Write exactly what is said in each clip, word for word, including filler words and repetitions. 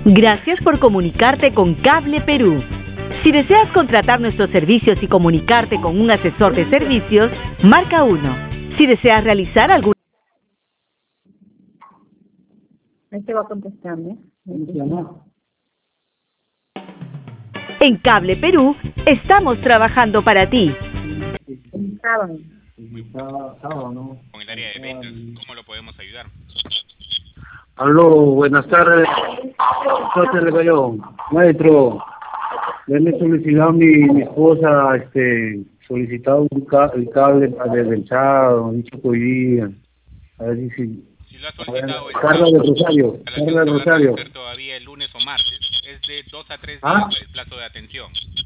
Gracias por comunicarte con Cable Perú. Si deseas contratar nuestros servicios y comunicarte con un asesor de servicios, marca uno. Si deseas realizar algún... Este va a contestar, ¿eh? En Cable Perú, estamos trabajando para ti. Sábado. Sábado, ¿no? Con el área de ventas, ¿cómo lo podemos ayudar? Aló, buenas tardes. ¿Qué le cayó? Maestro, le he solicitado a mi, mi esposa, este, solicitado un ca el cable del venchado, han dicho que hoy día. A ver si... Si lo ha solicitado... Ver, Carla del Rosario, Carla del Rosario. Todavía el lunes o martes. Es de dos a tres días ¿Ah? el plazo de atención.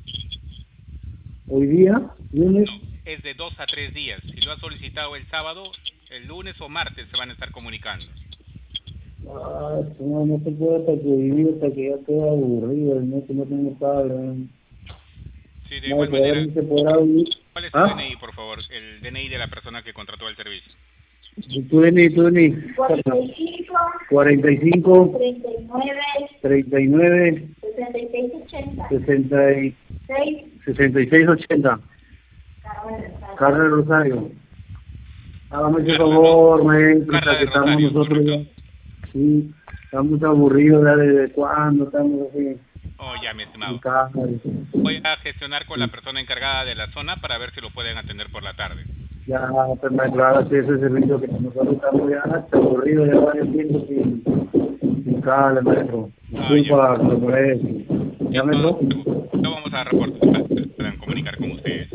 ¿Hoy día? ¿Lunes? No, es de dos a tres días. Si lo ha solicitado el sábado, el lunes o martes se van a estar comunicando. Ah, no, no se puede hasta que vivir, hasta que ya queda aburrido, no, que no tengo cable. Sí, de No, igual manera. se podrá vivir. ¿Cuál es su ¿Ah? D N I, por favor? El D N I de la persona que contrató el servicio. Tu D N I, tu D N I. cuarenta y cinco, treinta y nueve, sesenta y seis ochenta. Carla del Rosario. Hágame ese favor, maestro, hasta que estamos nosotros ya. Sí, estamos aburridos ya desde cuándo estamos así. Oh, ya, mi estimado. Voy a gestionar con la persona encargada de la zona para ver si lo pueden atender por la tarde. Ya, pues maestro, hágase ese servicio que nosotros estamos ya hasta aburridos ya varios tiempos sin, sin cable, maestro. Disculpa por eso. ¿Ya, maestro? No vamos a dar reportes para que puedan comunicar con ustedes.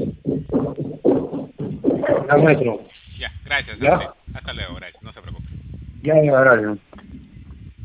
Ya, maestro. Ya, gracias. ¿Ya? Hasta luego, gracias. No se preocupe. Ya, ya, gracias.